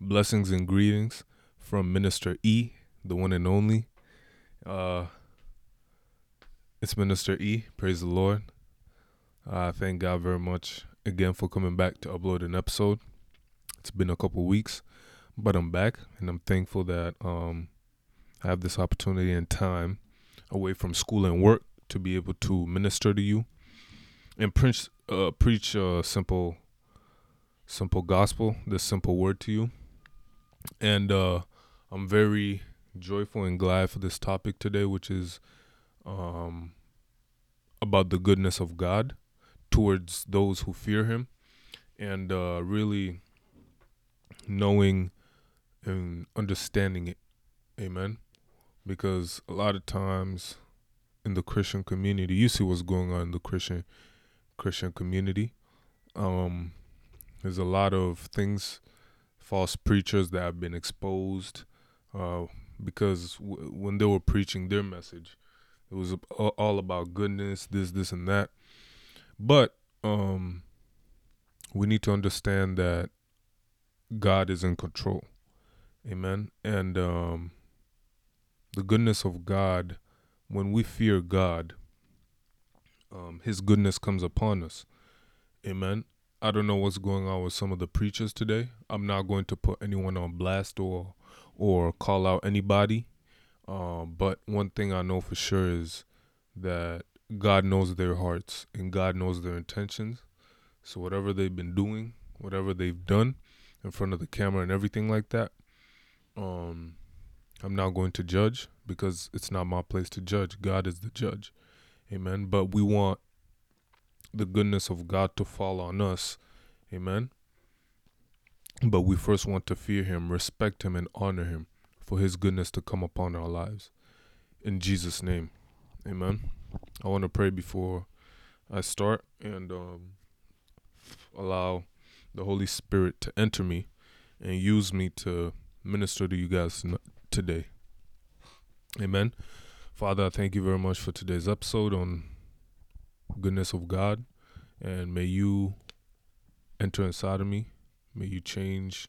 Blessings and greetings from Minister E, the one and only. It's Minister E. Praise the Lord. Thank God very much again for coming back to upload an episode. It's been a couple weeks, but I'm back, and I'm thankful that I have this opportunity and time away from school and work to be able to minister to you and preach a simple gospel, this simple word to you. And I'm very joyful and glad for this topic today, which is about the goodness of God towards those who fear Him, and really knowing and understanding it. Amen. Because a lot of times in the Christian community, you see what's going on in the Christian community. There's a lot of things, false preachers that have been exposed because when they were preaching their message, it was all about goodness, this, and that. But we need to understand that God is in control. Amen. And the goodness of God, when we fear God, His goodness comes upon us. Amen. I don't know what's going on with some of the preachers today. I'm not going to put anyone on blast or call out anybody. But one thing I know for sure is that God knows their hearts and God knows their intentions. So whatever they've been doing, whatever they've done in front of the camera and everything like that, I'm not going to judge because it's not my place to judge. God is the judge. Amen. But we want the goodness of God to fall on us. Amen. But we first want to fear Him, respect Him, and honor Him for His goodness to come upon our lives. In Jesus' name. Amen. I want to pray before I start and allow the Holy Spirit to enter me and use me to minister to you guys today. Amen. Father, I thank you very much for today's episode on goodness of God, and may you enter inside of me. May you change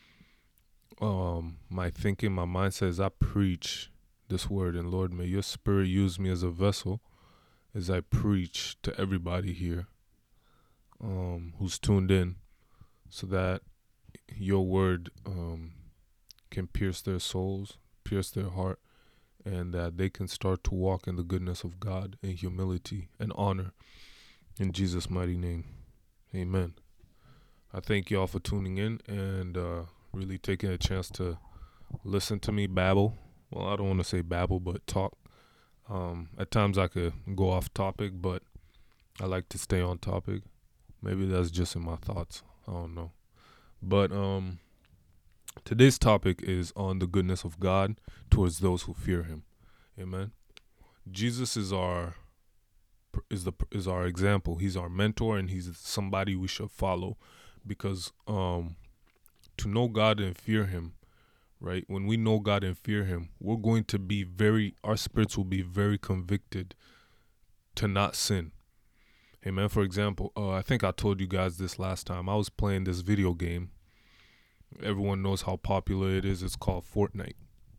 my thinking, my mindset as I preach this word. And Lord, may your Spirit use me as a vessel as I preach to everybody here who's tuned in, so that your word can pierce their souls, pierce their heart, and that they can start to walk in the goodness of God in humility and honor. In Jesus' mighty name, amen. I thank you all for tuning in and really taking a chance to listen to me babble. Well, I don't want to say babble, but talk. At times I could go off topic, but I like to stay on topic. Maybe that's just in my thoughts. I don't know. But today's topic is on the goodness of God towards those who fear Him. Amen. Jesus is our example. He's our mentor, and He's somebody we should follow, because to know God and fear Him, right? When we know God and fear Him, we're going to be our spirits will be very convicted to not sin. Amen. For example, I think I told you guys this last time. I was playing this video game. Everyone knows how popular it is. It's called Fortnite.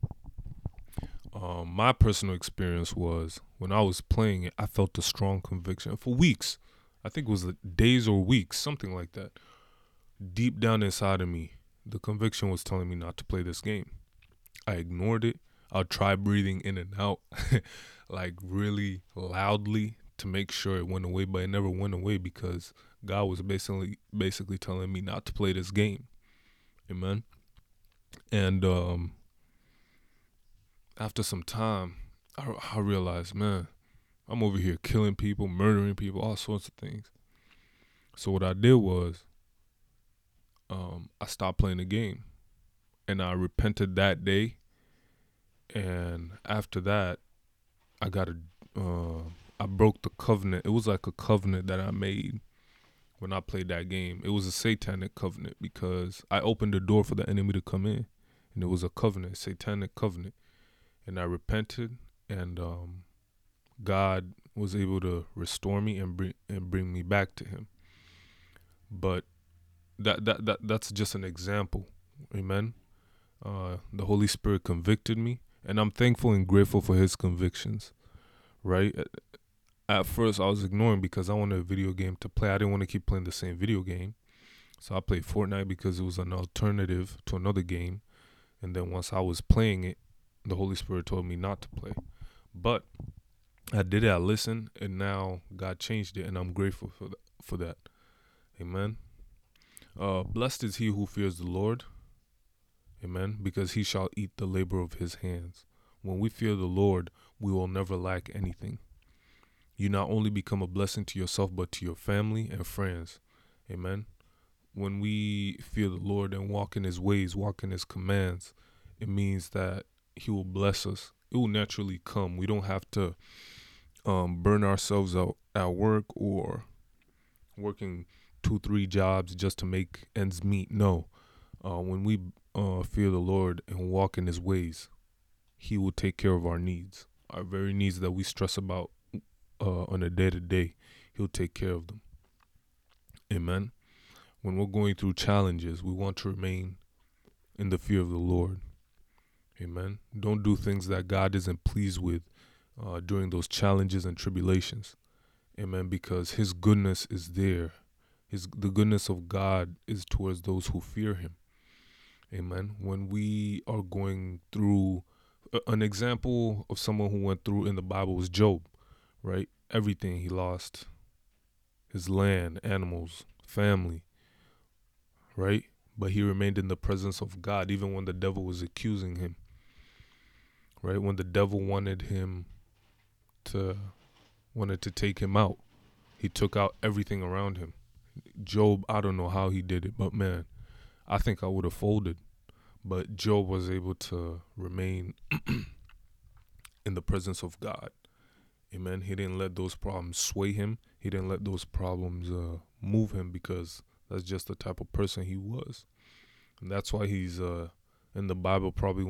My personal experience was when I was playing it, I felt a strong conviction for weeks. I think it was days or weeks, something like that. Deep down inside of me, the conviction was telling me not to play this game. I ignored it. I'd try breathing in and out, like really loudly, to make sure it went away, but it never went away because God was basically telling me not to play this game. Amen. And after some time, I realized, man, I'm over here killing people, murdering people, all sorts of things. So what I did was I stopped playing the game, and I repented that day. And after that, I broke the covenant. It was like a covenant that I made when I played that game. It was a satanic covenant because I opened the door for the enemy to come in, and it was a covenant, satanic covenant. And I repented, and God was able to restore me and bring me back to Him. But that's just an example. Amen. The Holy Spirit convicted me, and I'm thankful and grateful for His convictions. Right. At first, I was ignoring because I wanted a video game to play. I didn't want to keep playing the same video game, so I played Fortnite because it was an alternative to another game. And then once I was playing it, the Holy Spirit told me not to play. But I did it. I listened, and now God changed it, and I'm grateful for that. Amen. Blessed is he who fears the Lord. Amen. Because he shall eat the labor of his hands. When we fear the Lord, we will never lack anything. You not only become a blessing to yourself, but to your family and friends. Amen. When we fear the Lord and walk in his ways, walk in his commands, it means that he will bless us. It will naturally come. We don't have to burn ourselves out at work or working 2-3 jobs just to make ends meet. No. When we fear the Lord and walk in his ways, he will take care of our needs. Our very needs that we stress about on a day-to-day, he'll take care of them. Amen. When we're going through challenges, we want to remain in the fear of the Lord. Amen. Don't do things that God isn't pleased with during those challenges and tribulations. Amen. Because his goodness is there. The goodness of God is towards those who fear him. Amen. When we are going through, an example of someone who went through in the Bible was Job, right? Everything he lost, his land, animals, family, right? But he remained in the presence of God even when the devil was accusing him, right? When the devil wanted to take him out, he took out everything around him. Job, I don't know how he did it, but man, I think I would have folded. But Job was able to remain in the presence of God. Amen. He didn't let those problems sway him. He didn't let those problems move him, because that's just the type of person he was. And that's why he's in the Bible probably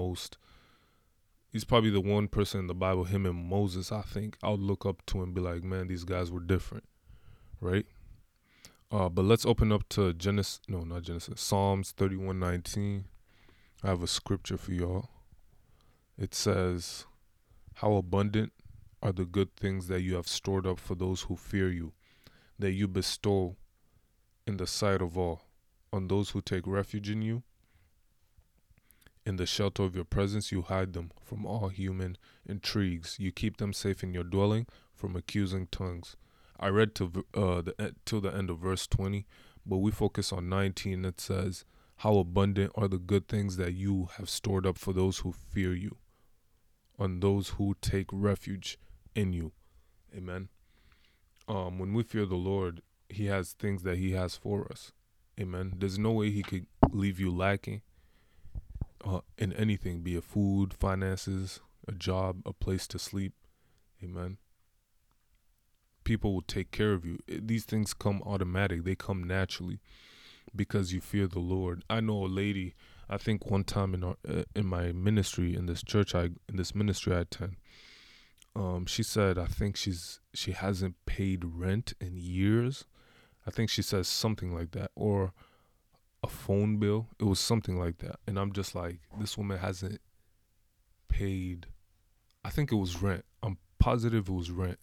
he's probably the one person in the Bible, him and Moses, I think, I would look up to and be like, man, these guys were different, right? But let's open up to Psalms 31:19. I have a scripture for y'all. It says, how abundant are the good things that you have stored up for those who fear you, that you bestow in the sight of all, on those who take refuge in you. In the shelter of your presence, you hide them from all human intrigues. You keep them safe in your dwelling from accusing tongues. I read till the end of verse 20, but we focus on 19. It says, how abundant are the good things that you have stored up for those who fear you, on those who take refuge in you. Amen. When we fear the Lord, he has things that he has for us. Amen. There's no way he could leave you lacking in anything, be it food, finances, a job, a place to sleep. Amen. People will take care of you. These things come automatic. They come naturally because you fear the Lord. I know a lady, I think one time in my ministry, in this ministry I attend, she said, I think she hasn't paid rent in years. I think she says something like that, or a phone bill. It was something like that. And I'm just like, this woman hasn't paid, I think it was rent. I'm positive it was rent.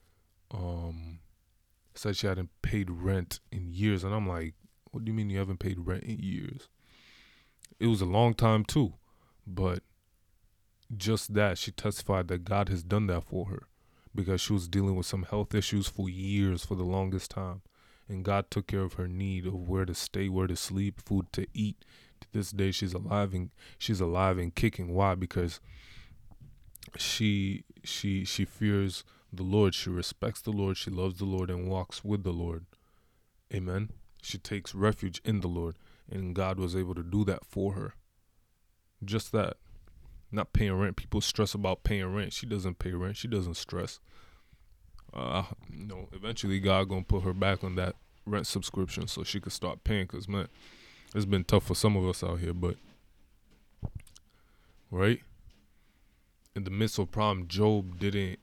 Said she hadn't paid rent in years. And I'm like, what do you mean you haven't paid rent in years? It was a long time too. But just that, she testified that God has done that for her, because she was dealing with some health issues for years, for the longest time. And God took care of her need of where to stay, where to sleep, food to eat. To this day, she's alive and kicking. Why? Because she fears the Lord. She respects the Lord. She loves the Lord and walks with the Lord. Amen. She takes refuge in the Lord, and God was able to do that for her. Just that. Not paying rent. People stress about paying rent. She doesn't pay rent. She doesn't stress. Eventually God gonna put her back on that rent subscription so she could start paying. Cause man, it's been tough for some of us out here. But right in the midst of problem, Job didn't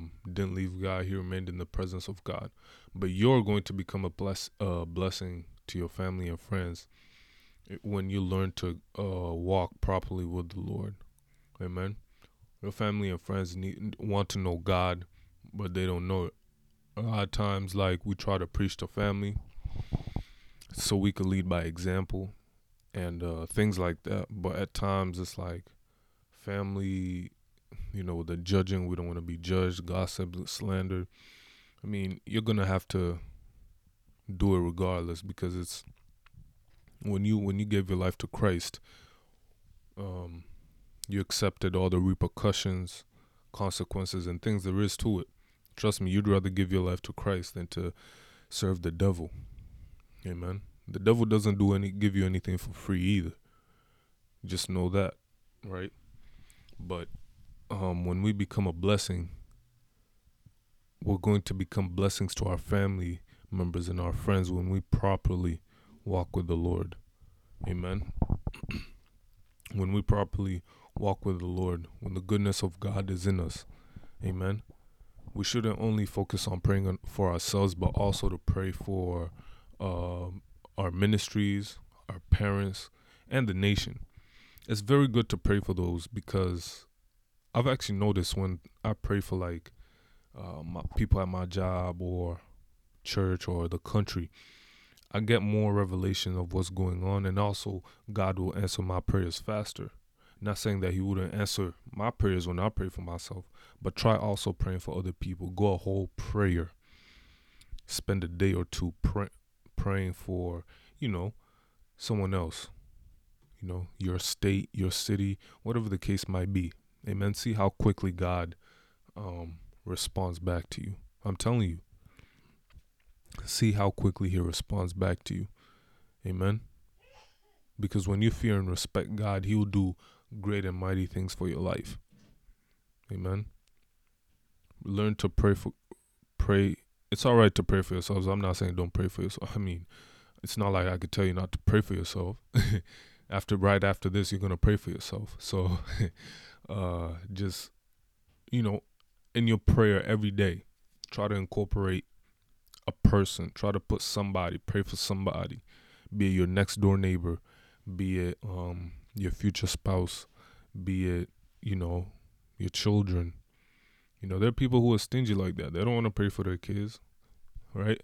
leave God. He remained in the presence of God. But you're going to become a blessing to your family and friends when you learn to walk properly with the Lord. Amen. Your family and friends want to know God, but they don't know it. A lot of times, like, we try to preach to family so we could lead by example and things like that. But at times, it's like family, the judging. We don't want to be judged, gossip, slander. I mean, you're gonna have to do it regardless, because it's when you give your life to Christ, you accepted all the repercussions, consequences, and things there is to it. Trust me, you'd rather give your life to Christ than to serve the devil. Amen. The devil doesn't give you anything for free either. Just know that, right? But when we become a blessing, we're going to become blessings to our family members and our friends when we properly walk with the Lord. Amen. When we properly walk with the Lord, when the goodness of God is in us. Amen. We shouldn't only focus on praying for ourselves, but also to pray for our ministries, our parents, and the nation. It's very good to pray for those, because I've actually noticed when I pray for like my people at my job or church or the country, I get more revelation of what's going on, and also God will answer my prayers faster. Not saying that He wouldn't answer my prayers when I pray for myself, but try also praying for other people. Go a whole prayer. Spend a day or two praying for, someone else. Your state, your city, whatever the case might be. Amen. See how quickly God responds back to you. I'm telling you. See how quickly He responds back to you. Amen. Because when you fear and respect God, He will do great and mighty things for your life. Amen. Learn to pray. It's all right to pray for yourselves. I'm not saying don't pray for yourself. I mean, it's not like I could tell you not to pray for yourself. Right after this, you're gonna pray for yourself. So, just in your prayer every day, try to incorporate a person. Try to put somebody. Pray for somebody. Be it your next door neighbor. Be it your future spouse. Be it your children. There are people who are stingy like that. They don't want to pray for their kids, right?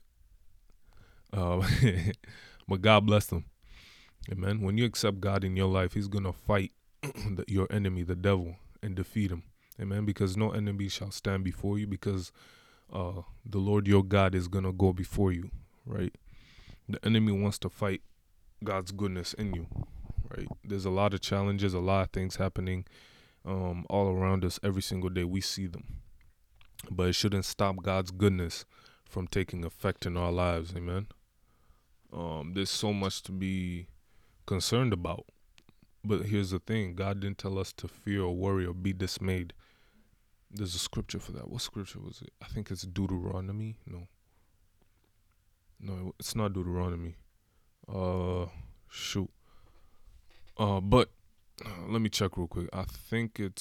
But God bless them. Amen. When you accept God in your life, He's gonna fight your enemy, the devil, and defeat him. Amen. Because no enemy shall stand before you, because the Lord your God is gonna go before you, right? The enemy wants to fight God's goodness in you, right? There's a lot of challenges, a lot of things happening all around us every single day. We see them. But it shouldn't stop God's goodness from taking effect in our lives. Amen. There's so much to be concerned about. But here's the thing. God didn't tell us to fear or worry or be dismayed. There's a scripture for that. What scripture was it? I think it's Deuteronomy. No, it's not Deuteronomy. Shoot. But let me check real quick. I think it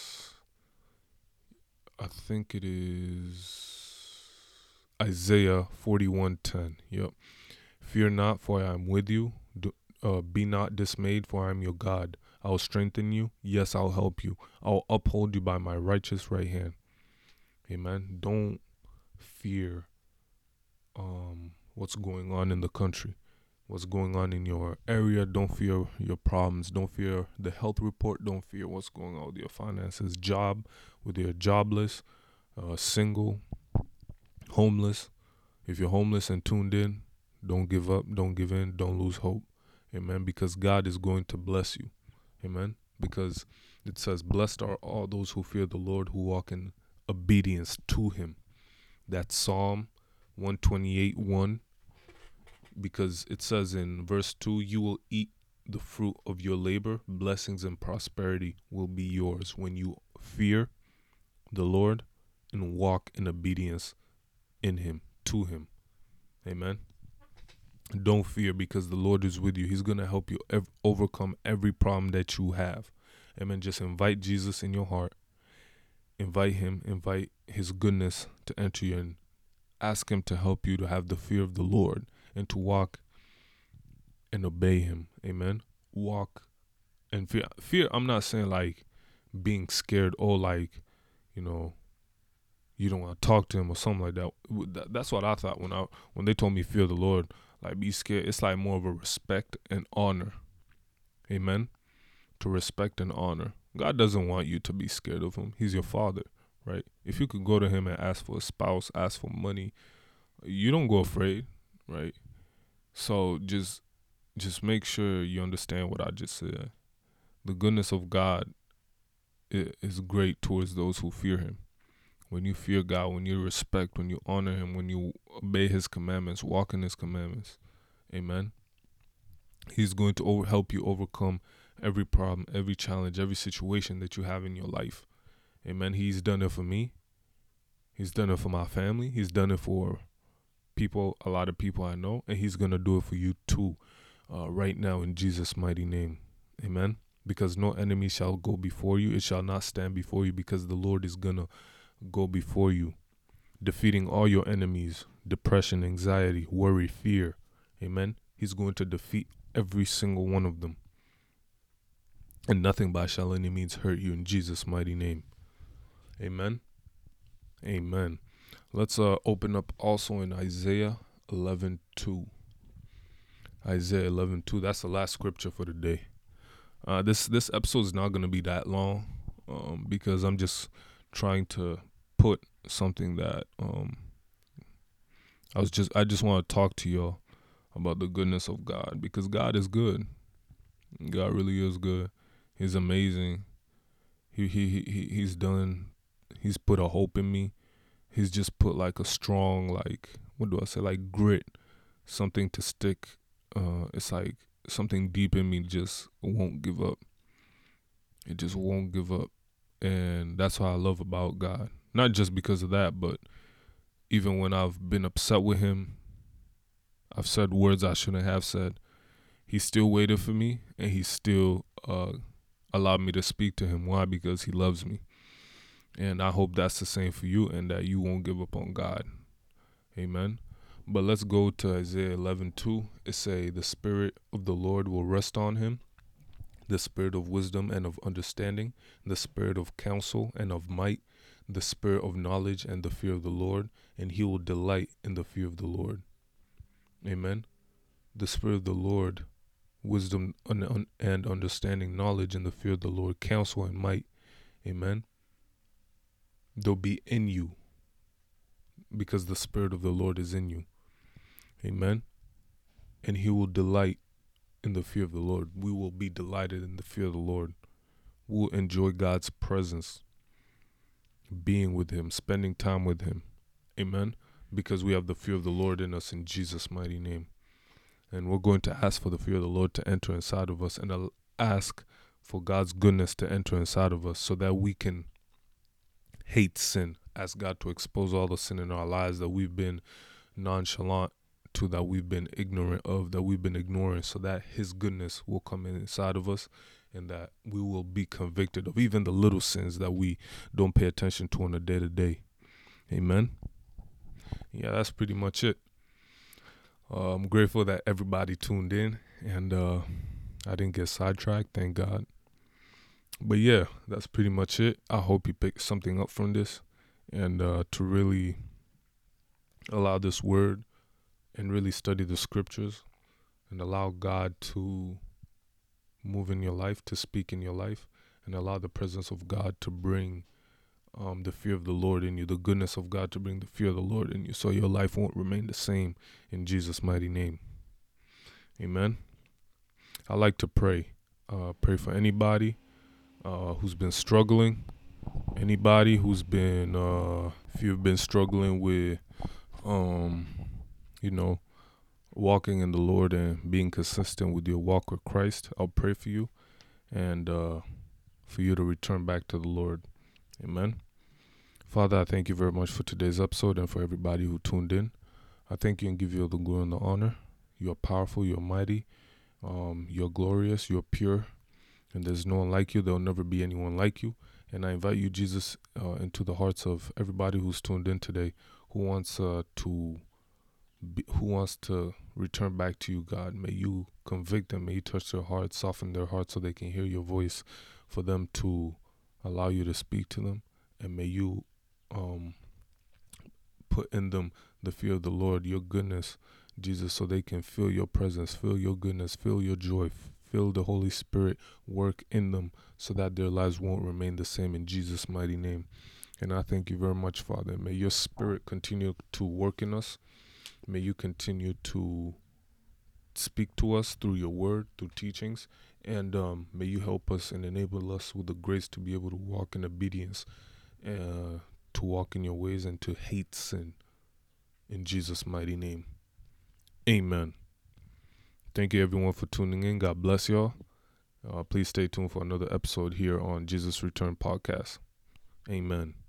is Isaiah 41:10. Yep. Fear not, for I am with you. Be not dismayed, for I am your God. I will strengthen you. Yes, I'll help you. I will uphold you by my righteous right hand. Amen. Don't fear what's going on in the country, what's going on in your area. Don't fear your problems. Don't fear the health report. Don't fear what's going on with your finances, job, whether you're jobless, single, homeless. If you're homeless and tuned in, don't give up, don't give in, don't lose hope. Amen. Because God is going to bless you. Amen. Because it says, blessed are all those who fear the Lord, who walk in obedience to Him. That's Psalm 128:1. Because it says in verse 2, you will eat the fruit of your labor. Blessings and prosperity will be yours when you fear the Lord and walk in obedience in Him, to Him. Amen. Don't fear, because the Lord is with you. He's going to help you overcome every problem that you have. Amen. Just invite Jesus in your heart. Invite Him. Invite His goodness to enter you, and ask Him to help you to have the fear of the Lord and to walk and obey him. Amen. Walk and fear. I'm not saying like being scared or like, you know, you don't want to talk to him or something like that. That's what I thought when they told me fear the Lord, like be scared. It's like more of a respect and honor. Amen. To respect and honor. God doesn't want you to be scared of him. He's your father, right? If you could go to him and ask for a spouse, ask for money, you don't go afraid, right? So just make sure you understand what I just said. The goodness of God is great towards those who fear him. When you fear God, when you respect, when you honor him, when you obey his commandments, walk in his commandments, amen, he's going to help you overcome every problem, every challenge, every situation that you have in your life. Amen. He's done it for me. He's done it for my family. He's done it for a lot of people I know, and he's going to do it for you too, right now in Jesus' mighty name. Amen. Because no enemy shall go before you. It shall not stand before you, because the Lord is going to go before you, defeating all your enemies, depression, anxiety, worry, fear. Amen. He's going to defeat every single one of them. And nothing by shall any means hurt you in Jesus' mighty name. Amen. Amen. Let's open up also in Isaiah 11:2. Isaiah 11:2. That's the last scripture for the day. This episode is not going to be that long, because I'm just trying to put something that I just want to talk to y'all about the goodness of God, because God is good. God really is good. He's amazing. He's put a hope in me. He's just put like a strong, like, what do I say, like grit, something to stick. It's like something deep in me just won't give up. It just won't give up. And that's what I love about God. Not just because of that, but even when I've been upset with him, I've said words I shouldn't have said, he still waited for me, and he still allowed me to speak to him. Why? Because he loves me. And I hope that's the same for you, and that you won't give up on God. Amen. But let's go to Isaiah 11:2. It say, the Spirit of the Lord will rest on him, the Spirit of wisdom and of understanding, the Spirit of counsel and of might, the Spirit of knowledge and the fear of the Lord, and he will delight in the fear of the Lord. Amen. The Spirit of the Lord, wisdom and understanding, knowledge and the fear of the Lord, counsel and might. Amen. They'll be in you, because the Spirit of the Lord is in you. Amen. And he will delight in the fear of the Lord. We will be delighted in the fear of the Lord. We'll enjoy God's presence, being with him, spending time with him. Amen. Because we have the fear of the Lord in us in Jesus' mighty name. And we're going to ask for the fear of the Lord to enter inside of us, and ask for God's goodness to enter inside of us, so that we can hate sin. Ask God to expose all the sin in our lives that we've been nonchalant to, that we've been ignorant of, that we've been ignoring, so that his goodness will come inside of us, and that we will be convicted of even the little sins that we don't pay attention to on a day-to-day. Amen. Yeah, that's pretty much it. I'm grateful that everybody tuned in, and I didn't get sidetracked, thank God. But yeah, that's pretty much it. I hope you pick something up from this, and to really allow this word and really study the scriptures, and allow God to move in your life, to speak in your life, and allow the presence of God to bring the fear of the Lord in you, the goodness of God to bring the fear of the Lord in you, so your life won't remain the same, in Jesus' mighty name. Amen. I like to pray. Pray for anybody who's been struggling. Anybody who's been, if you've been struggling with, walking in the Lord and being consistent with your walk with Christ, I'll pray for you, and for you to return back to the Lord. Amen. Father, I thank you very much for today's episode, and for everybody who tuned in. I thank you and give you all the glory and the honor. You are powerful, you are mighty, you're glorious, you're pure, and there's no one like you. There'll never be anyone like you. And I invite you, Jesus, into the hearts of everybody who's tuned in today, who wants to return back to you, God. May you convict them. May you touch their hearts, soften their hearts so they can hear your voice, for them to allow you to speak to them. And may you put in them the fear of the Lord, your goodness, Jesus, so they can feel your presence, feel your goodness, feel your joy, feel the Holy Spirit work in them so that their lives won't remain the same, in Jesus' mighty name. And I thank you very much, Father. May your Spirit continue to work in us. May you continue to speak to us through your word, through teachings. And may you help us and enable us with the grace to be able to walk in obedience, to walk in your ways, and to hate sin. In Jesus' mighty name. Amen. Thank you, everyone, for tuning in. God bless y'all. Please stay tuned for another episode here on Jesus Return Podcast. Amen.